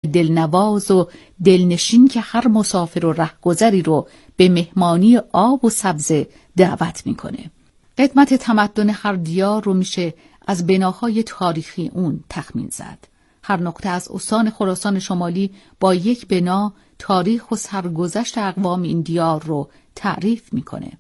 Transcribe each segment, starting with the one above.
دلنواز و دلنشین که هر مسافر و رهگذری رو به مهمانی آب و سبزه دعوت میکنه. قدمت تمدن هر دیار رو میشه از بناهای تاریخی اون تخمین زد. هر نقطه از استان خراسان شمالی با یک بنا تاریخ و سرگذشت اقوام این دیار رو تعریف میکنه.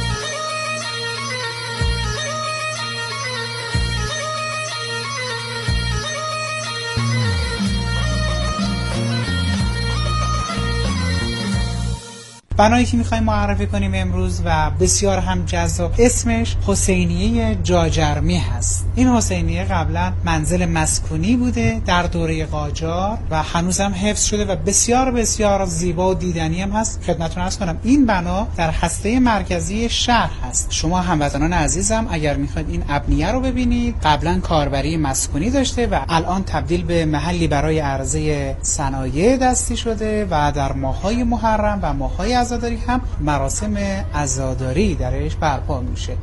بنایی که میخوایم معرفی کنیم امروز و بسیار هم جذاب، اسمش حسینیه جاجرمی هست. این حسینیه قبلا منزل مسکونی بوده در دوره قاجار و هنوز هم حفظ شده و بسیار بسیار زیبا و دیدنی هم هست. خدمتتون عرض کنم این بنا در هسته مرکزی شهر هست. شما هموطنان عزیزم اگر میخواید این ابنیه رو ببینید، قبلا کاربری مسکونی داشته و الان تبدیل به محلی برای عرضه صنایع دستی شده و در ماه‌های محرم و ماه‌های عزاداری هم مراسم عزاداری درش برپا میشه.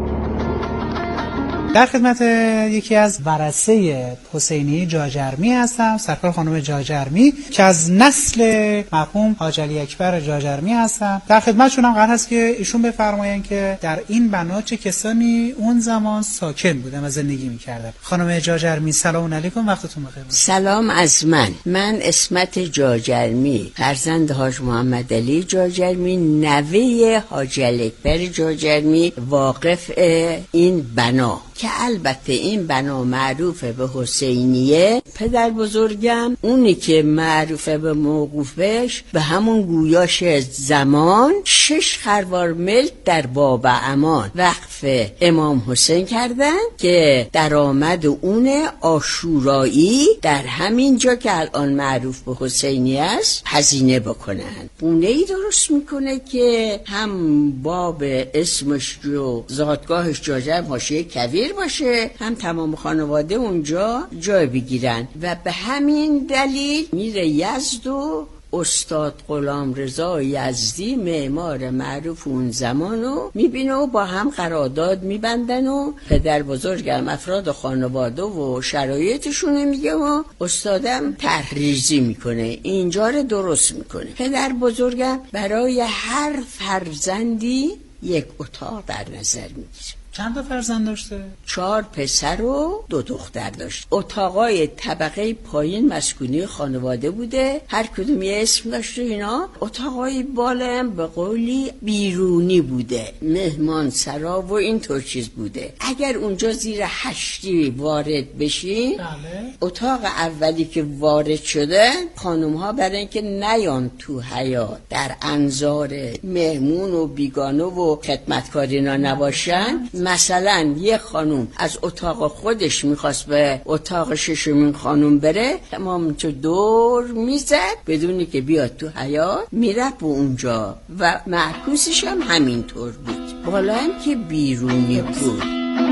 در خدمت یکی از ورثه حسینیه جاجرمی هستم، سرکار خانم جاجرمی که از نسل مرحوم حاج علی اکبر جاجرمی هستم. در خدمتشون هم قرار هست که ایشون بفرمایند که در این بنا چه کسانی اون زمان ساکن بودن و زندگی میکردن. خانم جاجرمی سلام علیکم، وقتتون بخیر. سلام از من اسمت جاجرمی، فرزند حاج محمد علی جاجرمی، نوه حاج علی اکبر جاجرمی، واقف این بنا که البته این بنا معروف به حسینیه. پدر بزرگم اونی که معروف به موقوفش به همون گویاش زمان 6 خروار ملک در باب امان وقف امام حسین کردن که درآمد اون عاشورایی در همین جا که الان معروف به حسینیه است هزینه بکنن. خونه‌ای درست میکنه که هم باب اسمش و زادگاهش جاجرم حاشیه کویر باشه، هم تمام خانواده اونجا جای بگیرن و به همین دلیل میره یزد و استاد غلامرضا یزدی معمار معروف اون زمانو میبینه و با هم قرارداد میبندن و پدر بزرگم افراد خانواده و شرایطشون میگه و استادم تحریزی میکنه، اینجا رو درست میکنه. پدر بزرگم برای هر فرزندی یک اتاق در نظر میگیره. چند تا فرزند داشته؟ 4 پسر و 2 دختر داشت. اتاقای طبقه پایین مسکونی خانواده بوده، هر کدوم یه اسم داشت و اینا. اتاقای بالا هم به قولی بیرونی بوده، مهمان سرا و اینطور چیز بوده. اگر اونجا زیر 8 وارد بشین، اتاق اولی که وارد شده خانوم ها برای اینکه نیان تو حیاط در انظار مهمون و بیگانه و خدمتکار اینا نباشن، مثلا یه خانوم از اتاق خودش میخواست به اتاق ششمین خانوم بره، تمام تو دور میزد بدونی که بیاد تو حیاط، میرفت به اونجا و معکوسش هم همینطور بود. بالا هم که بیرونی بود.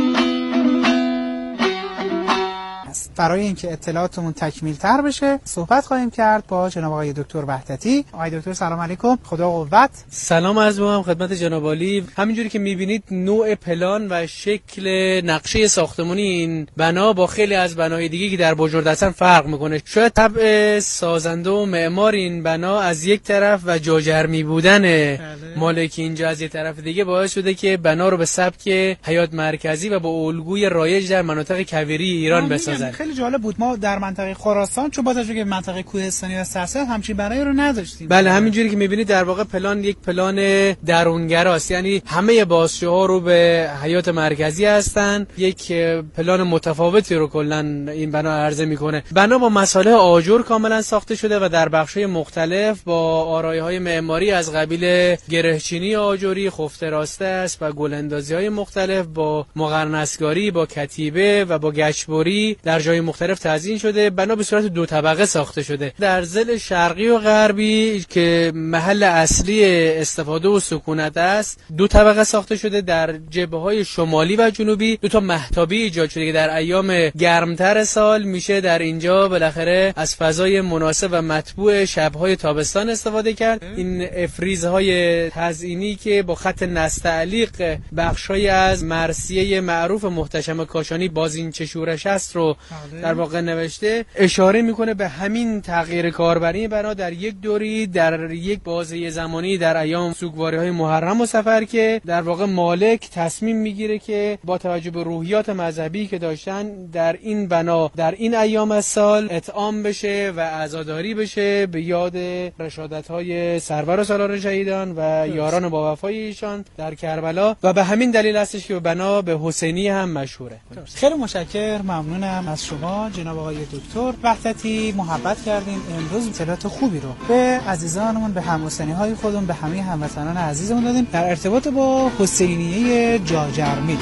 برای اینکه اطلاعاتمون تکمیل تر بشه صحبت خواهیم کرد با جناب آقای دکتر وحدتی. آقای دکتر سلام علیکم، خدا قوت. سلام عرض می‌کنم خدمت جناب عالی. همینجوری که می‌بینید نوع پلان و شکل نقشه ساختمانی این بنا با خیلی از بناهای دیگه که در بجرد هستن فرق می‌کنه. شاید طبع سازنده و معمار این بنا از یک طرف و جاجرمی بودن مالک اینجا از یک طرف دیگه باعث شده که بنا رو به سبک حیاط مرکزی و با الگوی رایج در مناطق کویری ایران بسازن. خیلی جالب بود. ما در منطقه خراسان چون با توجه به منطقه کوهستانی و سرسبز همچین بنایی رو نداشتیم. بله همینجوری که می‌بینید در واقع پلان یک پلان درونگراست، یعنی همه بازشوها رو به حیاط مرکزی هستن. یک پلان متفاوتی رو کلا این بنا عرضه میکنه. بنا با مصالح آجر کاملا ساخته شده و در بخش‌های مختلف با آرایه‌های معماری از قبیل گرهچینی آجری، خفته راسته است و گلاندازی‌های مختلف با مقرنسگاری، با کتیبه و با گچبری در جای مختلف تزیین شده. بنا به صورت 2 طبقه ساخته شده. در ضلع شرقی و غربی که محل اصلی استفاده و سکونت است 2 طبقه ساخته شده. در جبهه‌های شمالی و جنوبی 2 تا مهتابی ایجاد شده که در ایام گرمتر سال میشه در اینجا بالاخره از فضای مناسب و مطبوع شب‌های تابستان استفاده کرد. این افریزهای تزیینی که با خط نستعلیق بخشای از مرثیه معروف محتشم کاشانی بازینچه شورش است رو در واقع نوشته اشاره میکنه به همین تغییر کاربری بنا در یک دوری در یک بازه زمانی در ایام سوگواری‌های محرم و سفر که در واقع مالک تصمیم میگیره که با توجه به روحیات مذهبی که داشتن در این بنا در این ایام از سال اطعام بشه و عزاداری بشه به یاد رشادت‌های سرور و سالار شهیدان و یاران با وفای ایشان در کربلا و به همین دلیل هستش که بنا به حسینی هم مشهوره. خیلی متشکرم، ممنونم از شما جناب آقای دکتر وحدتی، محبت کردین امروز اطلاعات خوبی رو به عزیزانمون، به هم‌حسینی‌های خودمون، به همه هموطنان عزیزمون دادیم در ارتباط با حسینیه جاجرمی.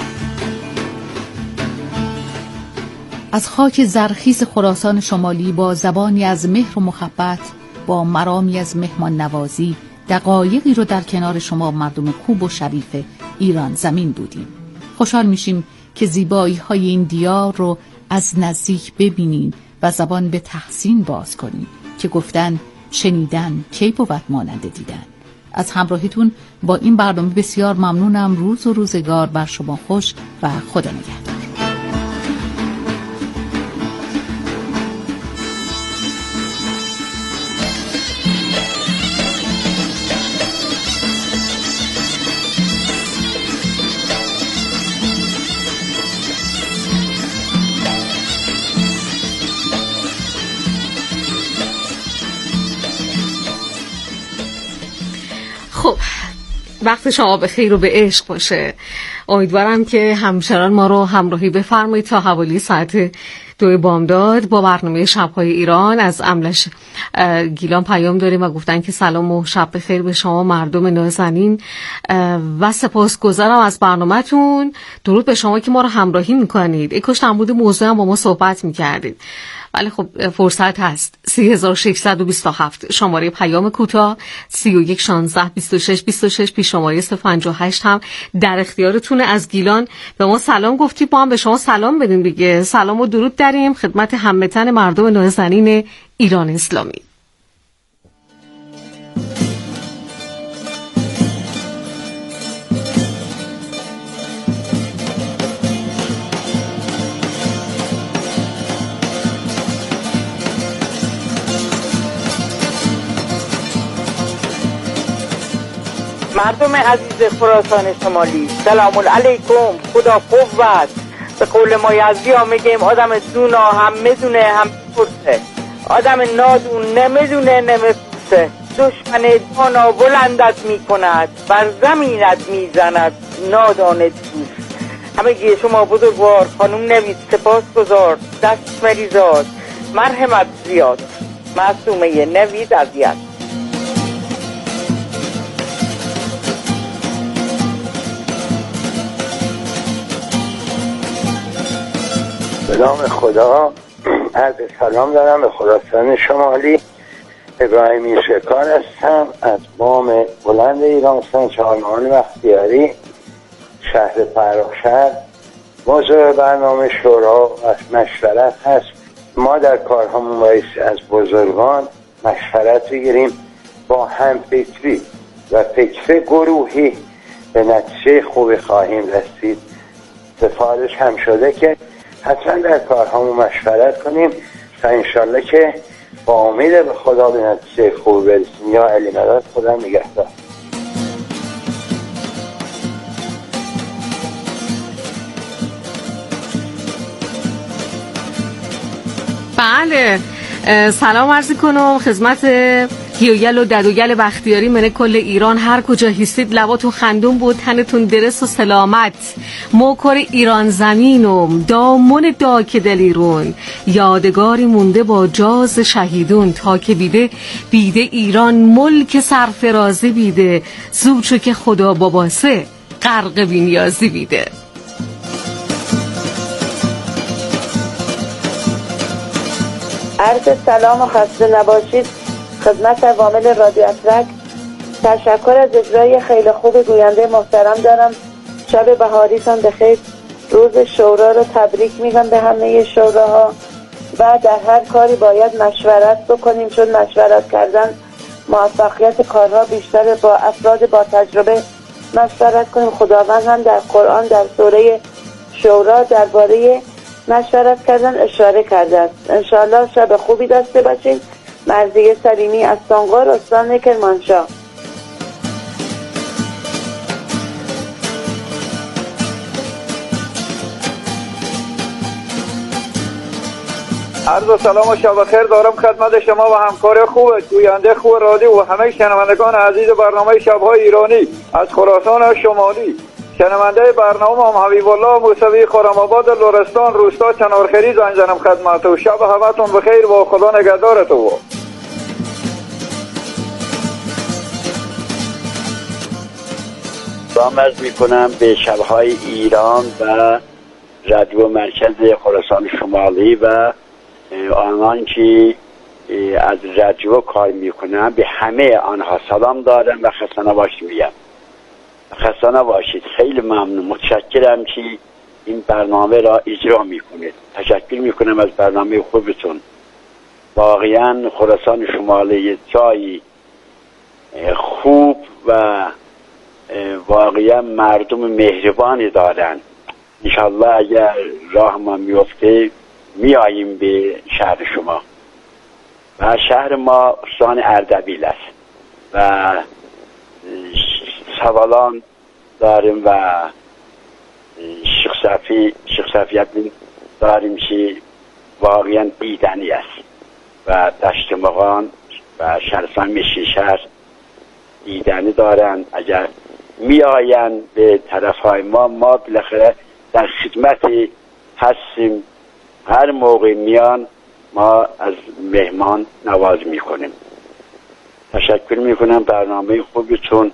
از خاک زرخیز خراسان شمالی با زبانی از مهر و محبت، با مرامی از مهمان نوازی، دقایقی رو در کنار شما مردم خوب و شریف ایران زمین بودیم. خوشحال میشیم که زیبایی های این دیار رو از نزدیک ببینین و زبان به تحسین باز کنین که گفتن شنیدن کی بود مانند دیدن. از همراهیتون با این برنامه بسیار ممنونم. روز و روزگار بر شما خوش و خدا نگهدار. خب وقت شما به خیر و به عشق باشه. امیدوارم که همچنان ما رو همراهی بفرمایید تا حوالی ساعت 2 بامداد با برنامه شب‌های ایران. از املش گیلان پیام داریم و گفتن که سلام و شب بخیر به شما مردم نازنین و سپاسگزارم از برنامه‌تون. درود به شما که ما رو همراهی میکنید. ای کاش در مورد موضوع هم با ما صحبت میکردید. ولی خب فرصت هست. 3627 شماره پیام کوتاه، 31 16 26 26 پیش شماره 058 هم در اختیارتونه. از گیلان به ما سلام گفتی، با هم به شما سلام بدیم دیگه. سلام و درود داریم خدمت هموطن مردم نازنین ایران اسلامی. مردم عزیز خراسان شمالی، سلام علیکم، خدا قوت. به قول ما یزدی ها میگیم آدم دونا هم میدونه هم پرسه، آدم نادون نمیدونه نمیپرسه. دشمن دانا بلندت میکند، بر زمینت میزند نادان دوست. همگی شما بزرگوار، خانم نوید سپاس گذار، دست مریزاد، مرحمت زیاد. معصومه نوید عزیز. به نام خدا عرض سلام دارم به خراسان شمالی. ابراهیمی شکار هستم از بام بلند ایران سن چهارمحال بختیاری، شهر فرخشهر. موضوع برنامه شورا و مشورت هست. ما در کارهامون باید از بزرگان مشورت بگیریم، با هم فکری و فکر گروهی به نتیجه خوبی خواهیم رسید. سفارش هم شده که حتما در کارهامون مشورت کنیم تا انشالله که با امید به خدا به نتیجه خوب برسیم. یا علی مدد، خدا نگهدار. بله، سلام عرض کنم خدمت گیوگل و ددوگل بختیاری من کل ایران. هر کجا هستید لباتون خندون بود، تنتون درست و سلامت. موکر ایران زمینم دامون داک دلیرون، یادگاری مونده با جاز شهیدون. تا که بیده ایران ملک سرفرازی بیده، زوچو که خدا باباسه غرق بینیازی بیده. عرض سلام و خسته نباشید خدمت عوامل رادیو اترک. تشکر از اجرای خیلی خوب گوینده محترم دارم. شب بهاریتان بخیر. روز شورا رو تبریک میگم به همه شوراها و در هر کاری باید مشورت بکنیم، چون مشورت کردن موفقیت کارها بیشتر. با افراد با تجربه مشورت کنیم. خداوند هم در قرآن در سوره شورا درباره مشورت کردن، اشاره کرده است. انشاءالله شب خوبی داشته باشین. مرضیه سلیمی از سانقار، استان کرمانشاه. عرض سلام و شب خیر دارم خدمت شما و همکار خوب گوینده خوب رادیو و همه شنوندگان عزیز برنامه شب‌های ایرانی از خراسان شمالی. شنونده برنامه هم حبیب الله موسوی خرم‌آباد لرستان روستا چنارخیری زنگ زنم خدمت و شب همتون بخیر و خدا نگهدارتون. سلام عرض میکنم به شب‌های ایران و رادیو مرکز خراسان شمالی و آنان که از رادیو کار میکنن، به همه آنها سلام دارم و خسته نباشید میگم. خسته نباشید. خیلی ممنون، متشکرم که این برنامه را اجرا میکنید. تشکر میکنم از برنامه خوبتون. واقعا خراسان شمالی جایی خوب و واقعا مردم مهربانی دارن. انشالله اگر راه ما میفته میاییم به شهر شما و شهر ما استان اردبیل است و سوالان داریم و شخصیت داریم که واقعا دیدنی است و دشت مقان و شهرستان مشیشهر دیدنی دارن. اگر می آین به طرف های ما بالاخره در خدمت هستیم. هر موقع میان ما از مهمان نواز میکنیم. تشکر میکنم برنامه خوبتون.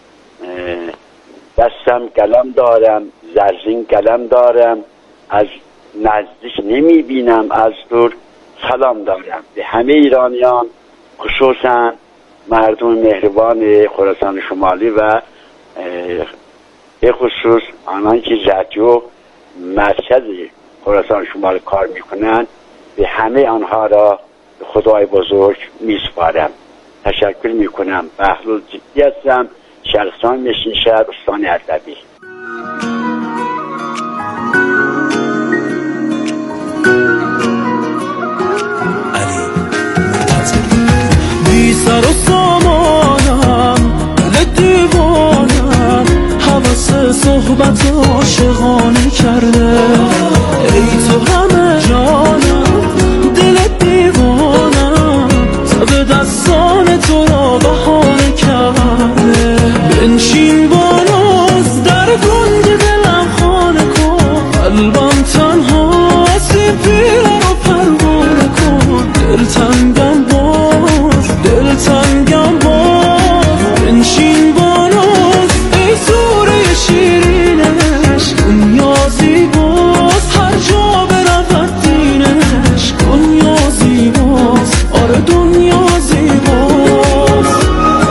دستم قلم دارم، زرزین قلم دارم، از نزدیک نمیبینم، از دور سلام دارم به همه ایرانیان، خصوصا مردم مهربان خراسان شمالی و به خصوص آنان که رادیو مرکز خراسان شمالی کار میکنن، به همه آنها را به خدای بزرگ میسپارم. تشکر میکنم. بهلول جدی هستم، شهرستان مشیشهر، استان اردبیل. بی سر و سامانم، دل دیوانم، حوث صحبت عاشقانه کرده. ای تو همه جانم، دل دیوانم، تب دستان تو را بهانه کرده. بنشین با ناز در گنج دلم خانه کن، قلبم تنها سیب پیره رو پروانه کن. دلتنگم باز، دلتنگم باز، بنشین با ناز ای سوره شیرینش. دنیا زیباست هر جا برود دینش، دنیا زیباست، آره دنیا زیباست.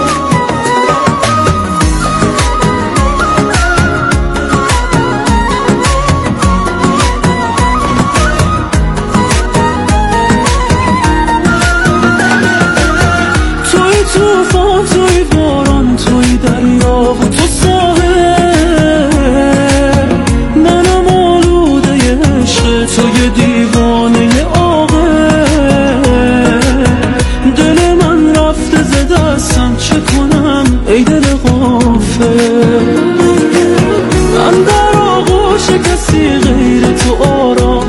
توی توفان، توی باران، توی دریا و تو ساحل، منم آلوده عشق، توی دیوانه عاقل. دل من رفته ز دستم، چه کنم ای دل غافل. من در آغوش کسی غیر تو آرام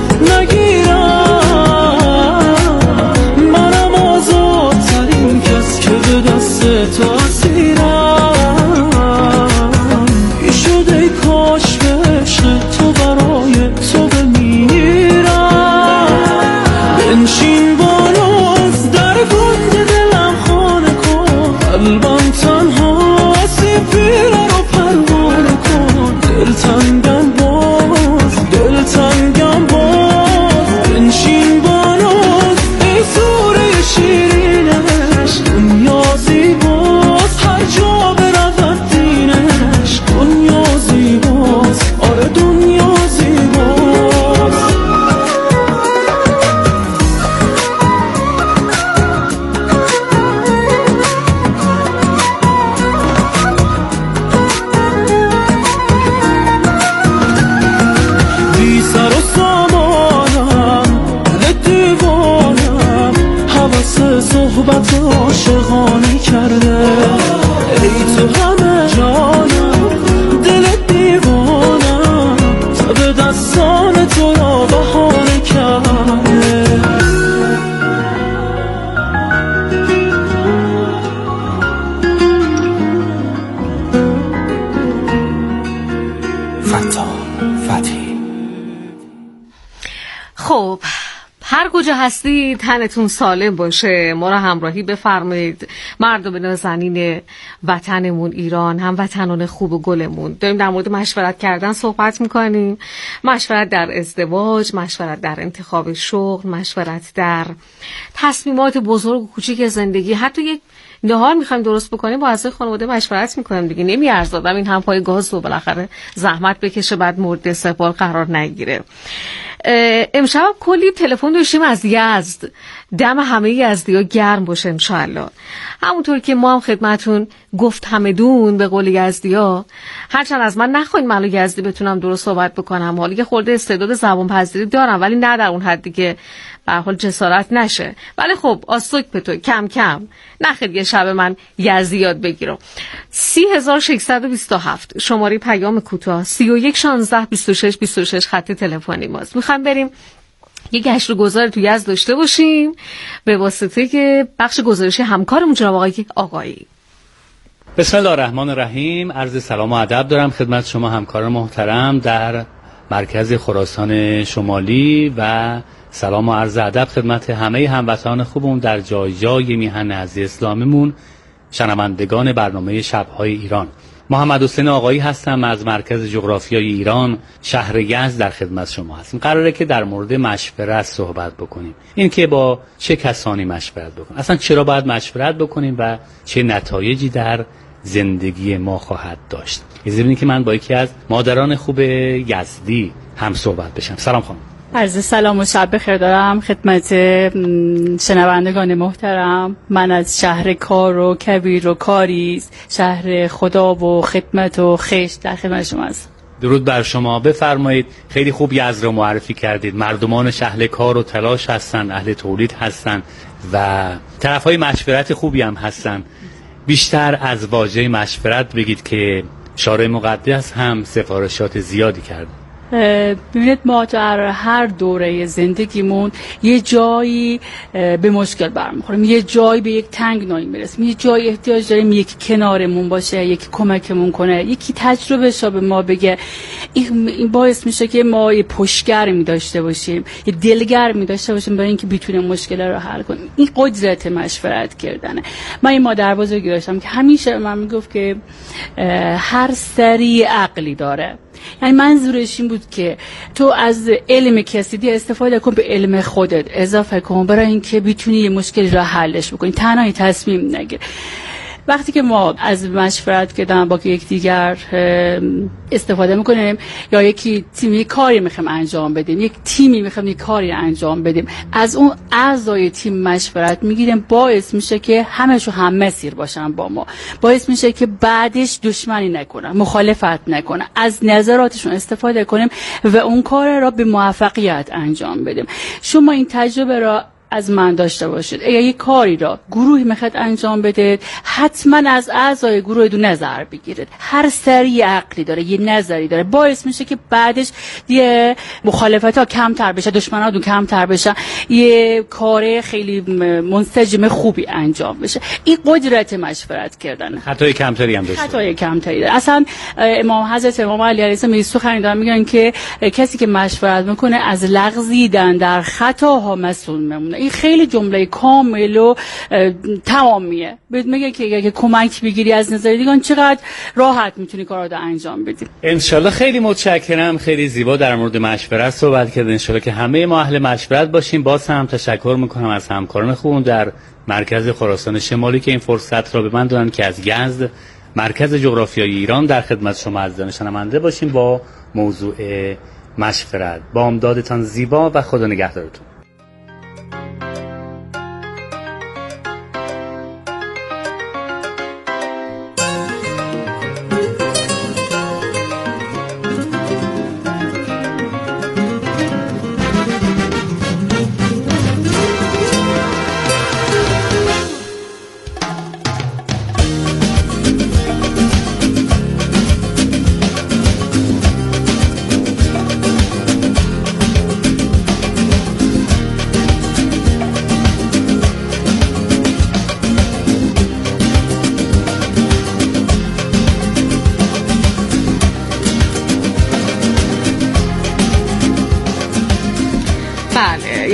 نگیرم، منم آزادترین کس که به دست تو عاشقانه کرده. ای تو همه جانم، دل دیوانم، به دستان تو را بهانه کرده. فتحی. خب هر کجا هستی تنتون سالم باشه، ما را همراهی بفرمایید. مردم نازنین وطنمون ایران، هم وطنان خوب و گلمون، داریم در مورد مشورت کردن صحبت میکنیم. مشورت در ازدواج، مشورت در انتخاب شغل، مشورت در تصمیمات بزرگ و کوچیک زندگی. حتی یک نهار میخوایم درست بکنیم با اعضای خانواده مشورت میکنیم دیگه. نمیارزه آدم این هم پای گاز و بالاخره زحمت بکشه بعد مورد استقبال قرار نگیره. امشب کلی تلفن داشتیم از یزد. دم همه یزدی‌ها گرم باشه انشالله. همونطور که ما هم خدمتون گفت همدون به قول یزدی‌ها، هرچند از من نخواین منو یزدی بتونم درست صحبت بکنم، حالی که خورده استعداد زبان پذیری دارم، ولی نه در اون حدی که به هر حال جسارت نشه. ولی خب آسوک به تو کم کم نخیر یه شب من یزدی یاد بگیرم. 3627 شماره پیام کوتاه، 31 16 26 26 خط تلفنی ماست. میخوام بریم یه گشت و گذار تو یزد داشته باشیم به واسطه که بخش گزارشی همکارمون جناب آقای آقایی. بسم الله الرحمن الرحیم. عرض سلام و ادب دارم خدمت شما همکاران محترم در مرکز خراسان شمالی و سلام و عرض ادب خدمت همه هموطنان خوبمون در جای جای میهن عزیز اسلامیمون، شنوندگان برنامه شب‌های ایران. محمد حسین آقایی هستم از مرکز جغرافیای ایران شهر یزد در خدمت شما هستیم. قراره که در مورد مشورت صحبت بکنیم. این که با چه کسانی مشورت بکنیم، اصلا چرا باید مشورت بکنیم و چه نتایجی در زندگی ما خواهد داشت. اجازه بدید که من با یکی از مادران خوب یزدی هم صحبت بشم. سلام خانم. عرض سلام و شب بخیر دارم خدمت شنوندگان محترم. من از شهر کار و کبیر و کاریز، شهر خدا و خدمت و خشت در خدمت شما هستم. درود بر شما. بفرمایید. خیلی خوب یزد رو معرفی کردید. مردمانش اهل کار و تلاش هستن، اهل تولید هستن و طرفای مشورت خوبی هم هستن. بیشتر از واژه مشورت بگید که شارع مقدس هم سفارشات زیادی کرده. ببینید ما در هر دوره زندگیمون یه جایی به مشکل برمیخوریم، یه جایی به یک تنگنایی میرسیم، یه جایی احتیاج داریم یکی کنارمون باشه، یکی کمکمون کنه، یکی تجربه‌شو به ما بگه. این باعث میشه که ما یه پشتگرمی داشته باشیم، یه دلگرمی داشته باشیم برای اینکه بتونیم مشکل رو حل کنیم. این قدرت مشورت کردنه. من این مادر بزرگی داشتم که همیشه من میگفت که هر سری عقلی داره. یعنی منظورش این بود که تو از علم کسی استفاده کن، به علم خودت اضافه کن برای اینکه بتونی یه مشکلی را حلش بکنی، تنهایی تصمیم نگیر. وقتی که ما از مشورت کردن با یکدیگر استفاده میکنیم یا یکی تیمی کاری میخوایم انجام بدیم، یک تیمی میخوایم یک کاری انجام بدیم، از اون اعضای تیم مشورت میگیریم، باعث میشه که همه‌شو هم مسیر باشن با ما، باعث میشه که بعدش دشمنی نکنن، مخالفت نکنن، از نظراتشون استفاده کنیم و اون کار را به موفقیت انجام بدیم. شما این تجربه را از من داشته باشید. اگر یک کاری را گروهی میخواد انجام بده، حتما از اعضای گروه دو نظر بگیرید. هر سری عقلی داره، یه نظری داره، باعث میشه که بعدش یه مخالفت ها کمتر بشه، دشمنان دو کمتر بشه، یه کار خیلی منسجم خوبی انجام بشه. این قدرت مشورت کردن. خطای کمتری هم داشته. خطای کمتری داره. اصلا حضرت امام علی علیه السلام سخنی دارن میگن که کسی که مشورت میکنه از لغزیدن در خطاها مسئول میمونه. این خیلی جمله کامل و تمامیه. بهت میگه که اگه کمک بگیری از نظر دیگان چقدر راحت میتونی کارا رو انجام بدی. انشالله. خیلی متشکرم. خیلی زیبا در مورد مشورت صحبت کردین. انشالله که همه ما اهل مشورت باشیم. باز هم تشکر میکنم از همکاران خوبم در مرکز خراسان شمالی که این فرصت را به من دادن که از یزد مرکز جغرافیای ایران در خدمت شما عزیزان شنونده باشیم با موضوع مشورت. بامدادتان زیبا و خدا نگهدارتون.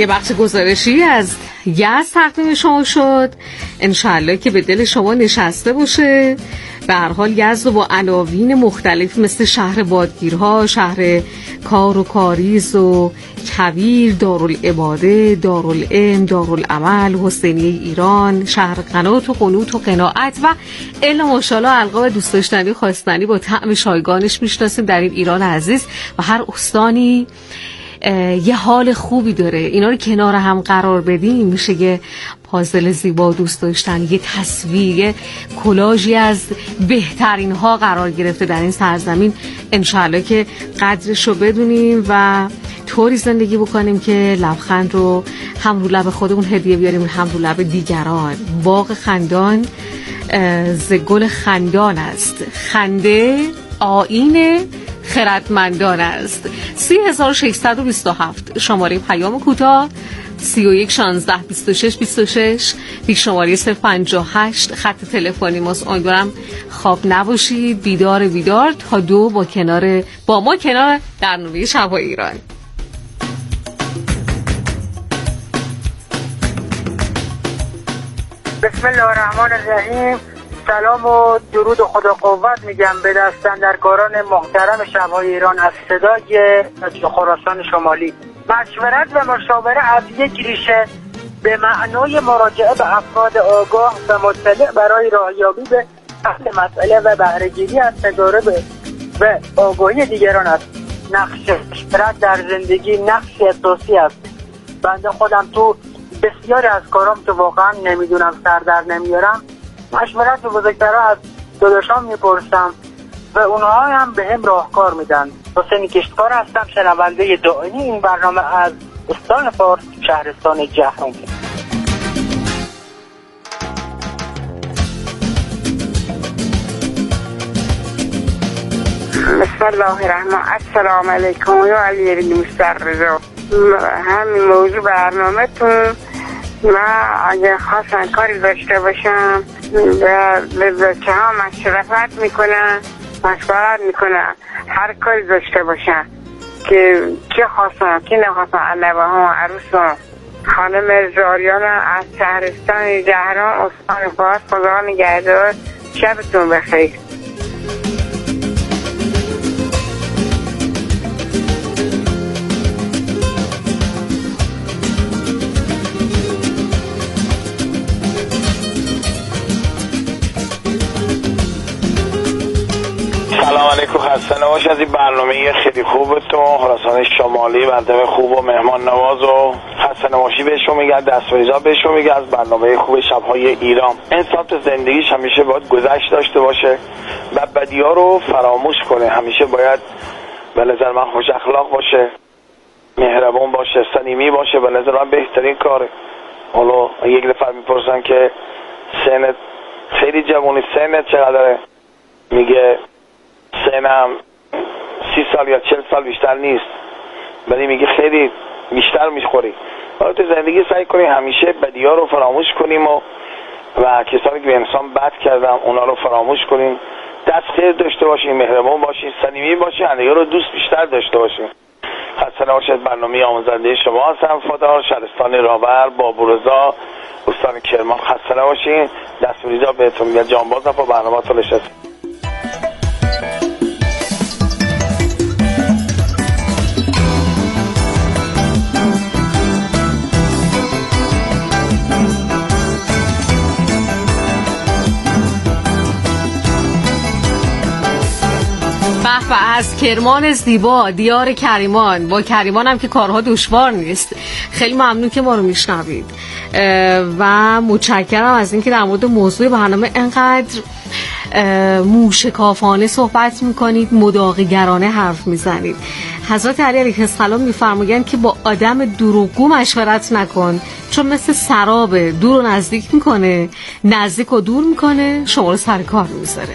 یه بخش گزارشی از یزد تقدیم شما شد، انشالله که به دل شما نشسته باشه. به هر حال یزد با عناوین مختلف مثل شهر بادگیرها، شهر کار و کاریز و کویر، دارالعباده، دارالعلم، دارالعمل، حسینیه ایران، شهر قنات و قنوت و قناعت و الا ماشاءالله القاب دوست داشتنی خواستنی با طعم شایگانش میشناسیم در این ایران عزیز و هر استانی یه حال خوبی داره. اینا رو کنار هم قرار بدیم میشه یه پازل زیبا دوست داشتن، یه تصویر، کلاژی از بهترین ها قرار گرفته در این سرزمین. انشالله که قدرش رو بدونیم و طوری زندگی بکنیم که لبخند رو هم رو لب خودمون هدیه بیاریم هم رو لب دیگران. باغ خندان ز گل خندان است، خنده آیین خردمندان است. 3627 شماره پیام کوتاه 31 16 26 26 دیگه شماره 058 خط تلفنی ماست. امیدوارم خواب نباشید، بیدار تا 2 با ما کنار برنامه شب‌های ایران. بسم الله الرحمن الرحیم. سلام و درود و خدا قوت میگم به دستاندرکاران محترم شب‌های ایران از صدای خراسان شمالی. مشورت و مشاوره از یک ریشه به معنای مراجعه به افراد آگاه و مطلع برای راهیابی به حل مسئله و بهره‌گیری از تجارب و آگاهی دیگران است. نقش مشورت در زندگی نقش اساسی است. بنده خودم تو بسیاری از کارام که واقعا نمیدونم سر در نمیارم مشورت به بزرگترها از داداشام میپرسم و اونها هم به هم راهکار میدن. حسین کشتکار هستم، شنونده دائمی این برنامه از استان فارس، شهرستان جهرم. بسم الله الرحمن. السلام علیکم یا علی بن مسترزا. همین موضوع برنامه تون من اگه خواستن کاری داشته باشم به بچه ها مشورت میکنن هر کاری داشته باشن که چه خواستن که نخواستن. علبه ها عروس خانم زاریان از شهرستان جهران استان فارس. خدا نگهدار، شبتون بخیر. سلام علیکم، خسته نباش. از این برنامه خیلی خوبتون خراسان شمالی برنامه خوب و مهمان نواز و خسته نباشی بهشون میگن، دستوریزا بهشون میگن از برنامه خوب شب‌های ایران. انسان تو زندگیش همیشه باید گذشت داشته باشه و بدی‌ها رو فراموش کنه. همیشه باید به نظر من خوش اخلاق باشه، مهربون باشه، صمیمی باشه. به نظر من بهترین کاره. حالا یک نفر میپرسن که سنت خیلی جوونی، سنت چقدره؟ میگه سنم 30 سال یا 40 سال بیشتر نیست. ولی میگه خیلی بیشتر میخوری. حالا تو زندگی سعی کنیم همیشه بدی‌ها رو فراموش کنیم و کسانی که به انسان بد کردن اونا رو فراموش کنیم. دست خیر داشته باشیم، مهربان باشیم، صمیمی باشیم، همدیگه رو دوست بیشتر داشته باشیم. خسته نباشید. برنامه آموزنده شما هستم، فاتحه، شهرستان راور، بابورزا، استان کرمان. خسته نباشید. دستوریزا بهتون میگم. جانباز با برنامه تو نشست. به از کرمان زیبا، دیار کریمان. با کریمان هم که کارها دشوار نیست. خیلی ممنون که ما رو میشنوید و متشکرم از اینکه در مورد موضوع برنامه انقدر موشکافانه صحبت میکنید، مداقی‌گرانه حرف میزنید. حضرت علی علیه السلام میفرمایند که با آدم دروغگو مشورت نکن، چون مثل سراب دور و نزدیک میکنه، نزدیک و دور میکنه، شما رو سر کار میذاره.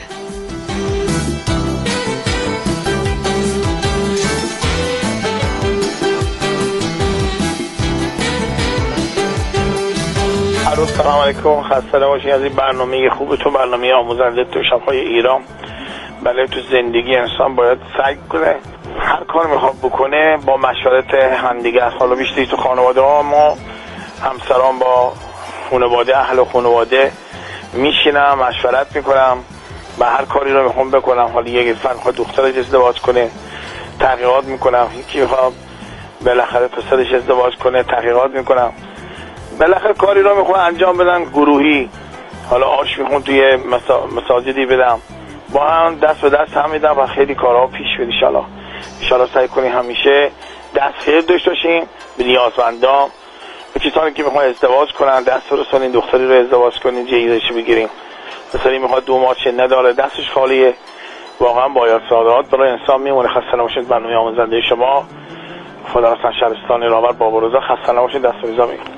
سلام علیکم، خسته نباشید. از این برنامه خوبتون، برنامه آموزنده تو شب‌های ایران. بله، تو زندگی انسان باید سعی کنه هر کار میخواد بکنه با مشورت همدیگه است. حالا بیشتری تو خانواده ها ما همسران با خانواده اهل و خانواده میشینم مشورت میکنم و هر کاری رو میخوام بکنم. حالا یک فرد میخواد دخترش ازدواج کنه تحقیقات میکنم، یکی میخواد بالاخره پسرش ازدواج کنه تحقیقات میکنم، بالاخره کاری رو میخوام انجام بدن گروهی. حالا آش میخوام توی مساجدی بدم، با هم دست به دست هم میدم و خیلی کارها پیش بره. انشالله سعی کنیم همیشه دست خیر داشته باشیم به نیازمندان، به کسانی که میخوان ازدواج کنن دست برسونیم، دختری رو ازدواج کنیم جهیزش بگیریم. مثلا میخواد 2 ماه چه نداره دستش خالیه، واقعا باید سعادت برای انسان میمونه. خسته نباشید. برنامه آموزنده شما خدا حسن شهرستان راور بابا. خسته نباشید. دست میزا میگم.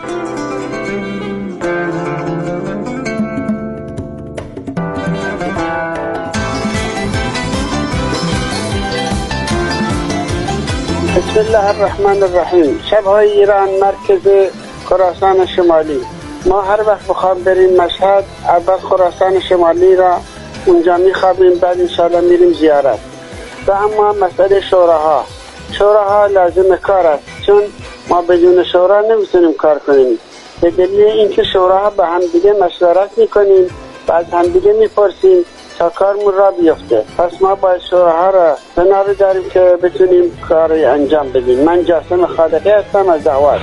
بسم الله الرحمن الرحیم. شب‌های ایران مرکز خراسان شمالی. ما هر وقت بخوام بریم مشهد اول خراسان شمالی را اونجا میخوابیم، بعد انشاءالله میریم زیارت. و اما مسئله شوراها لازم کار است، چون ما بدون شورا نمیتونیم کار کنیم. به دلیل اینکه شوراها با هم دیگه مشورت میکنیم و از هم دیگه میپرسیم تا کارمون را بیفته. پس ما باید شوراها را کنار داریم که بتونیم کاری انجام بدیم. من جاسم خالقی هستم از دعوت.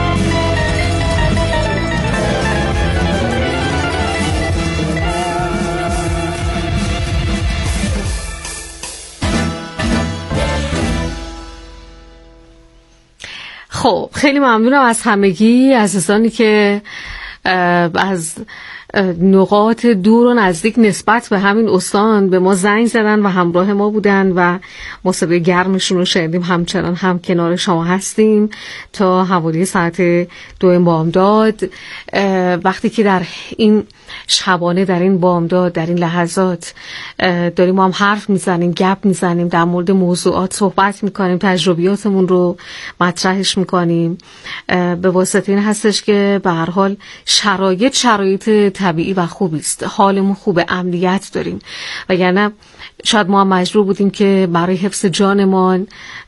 خب خیلی ممنونم از همگی عزیزانی که از نقاط دور و نزدیک نسبت به همین استان به ما زنگ زدن و همراه ما بودن و ما صدای گرمشون رو شنیدیم. همچنان هم کنار شما هستیم تا حوالی ساعت 2 بامداد، وقتی که در این شبانه در این بامداد در این لحظات داریم ما هم حرف میزنیم، گپ میزنیم، در مورد موضوعات صحبت میکنیم، تجربیاتمون رو مطرحش میکنیم. به واسطه این هستش که به هر حال شرایط طبیعی و خوبی است، حالمون خوبه، امنیت داریم، وگرنه شاید ما هم مجبور بودیم که برای حفظ جانمان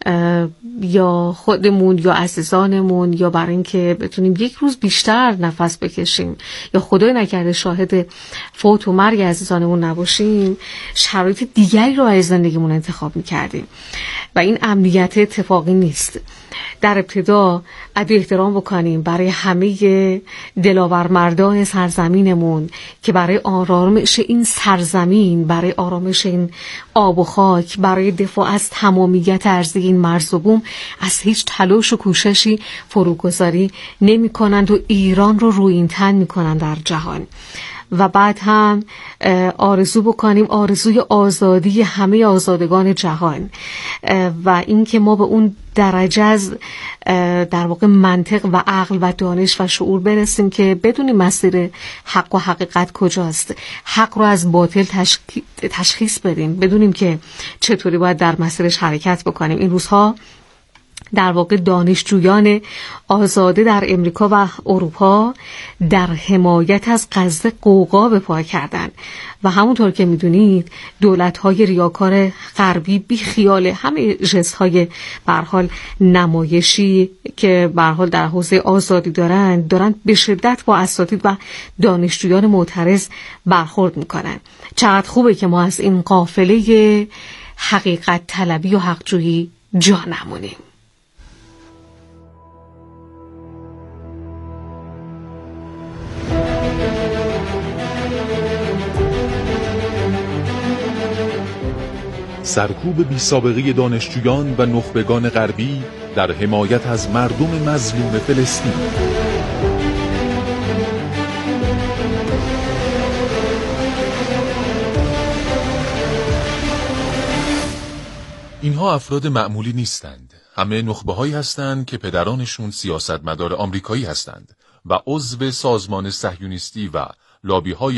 یا خودمون یا عزیزانمون یا برای اینکه بتونیم یک روز بیشتر نفس بکشیم یا خدای نکرده شاهد فوت و مرگ عزیزانمون نباشیم، شرایط دیگری رو از زندگیمون انتخاب میکردیم و این امنیت اتفاقی نیست. در ابتدا ادب احترام بکنیم برای همه دلاور مردان سرزمینمون که برای آرامش این سرزمین، برای آرامش این آب و خاک، برای دفاع از تمامیت ارضی این مرز و بوم از هیچ تلاش و کوششی فروگذاری نمی کنند و ایران رو رویین تن می کنند در جهان. و بعد هم آرزو بکنیم آرزوی آزادی همه آزادگان جهان و اینکه ما به اون درجه از در واقع منطق و عقل و دانش و شعور برسیم که بدونیم مسیر حق و حقیقت کجاست، حق رو از باطل تشخیص بدیم، بدونیم که چطوری باید در مسیرش حرکت بکنیم. این روزها در واقع دانشجویان آزاده در امریکا و اروپا در حمایت از غزه غوغا به پا کردن و همونطور که میدونید دولت‌های ریاکار غربی بی خیال همه ژست‌های به هر حال نمایشی که به هر حال در حوزه آزادی دارن به شدت با اساتید و دانشجویان معترض برخورد میکنن. چقدر خوبه که ما از این قافله حقیقت طلبی و حقجویی جا نمونیم. سرکوب بی سابقه دانشجویان و نخبگان غربی در حمایت از مردم مظلوم فلسطین. اینها افراد معمولی نیستند. همه نخبه‌هایی هستند که پدرانشون سیاستمدار آمریکایی هستند و عضو سازمان صهیونیستی و لابی‌های